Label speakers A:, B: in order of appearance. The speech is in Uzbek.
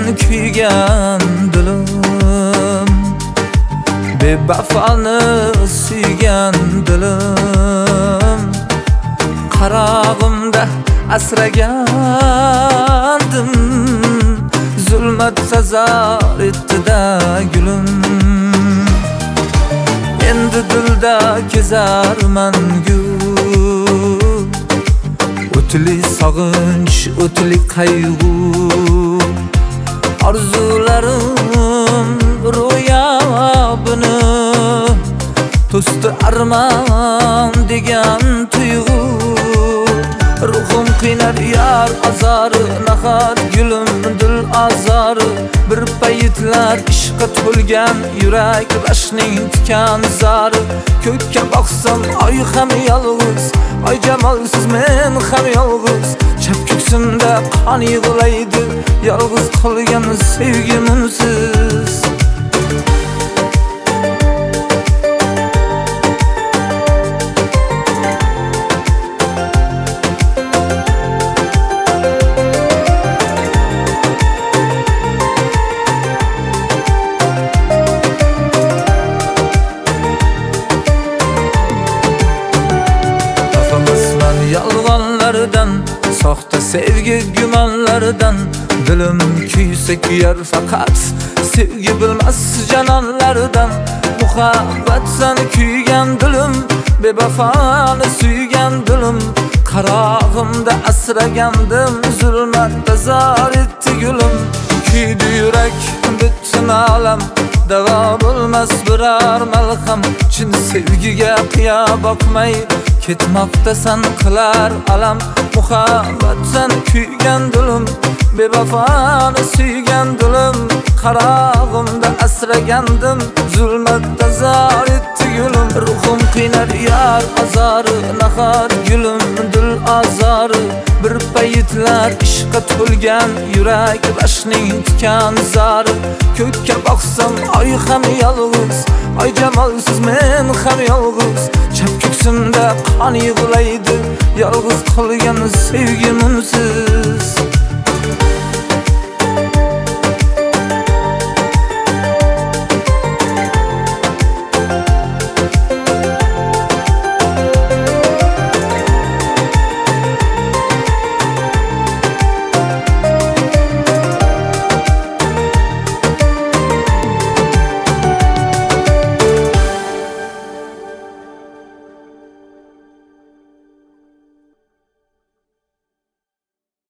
A: kuygan dilim, bevafoni suygan dilim, qarog'imda asragandim, zulmat sazar etdi-da gulim. Endi dilda kezarman gul, o'tli sog'inch, o'tli qayg'u, arzularim ro'yobini to'sdi armon degan tuyg'u. Ruhum qiynar yar azori, nahot gulim dil azori. Bir paytlar ishqa to'lgan yurak rashning tikan zari. Ko'kka boqsam oy ham yolg'iz, oy jamolsiz men ham yolg'iz. Chap ko'ksimda qon yig'laydi, yolg'iz qolgan sevgimsiz. Yolg'onlardan, soxta sevgi gumonlardan, dilim kuysa kuyar faqat sevgi bilmas janonlardan. Muhabbatsan kuygan dilim, bevafoni suygan dilim, qarog'imda asragandim, zulmatda zor etdi gulim. Kuydi yurak butun olam, davo bo'lmas biror malham. Chin sevgiga qiya boqmay ketmoqdasan qilar alam. Muhabbatsan kuygan dilim, bevafoni suygan dilim, qarog'imda asragandim, zulmatda zor etdi gulim. Ruhum qiynar yar azori, nahot gulim dil azori. Bir paytlar ishqa to'lgan yurak rashning tikan zari. Ko'kka boqsam oy ham yolg'iz, oy jamolsiz men ham yolg'iz. Chap ko'ksimda qon yig'laydi, yolg'iz qolgan sevgimsiz.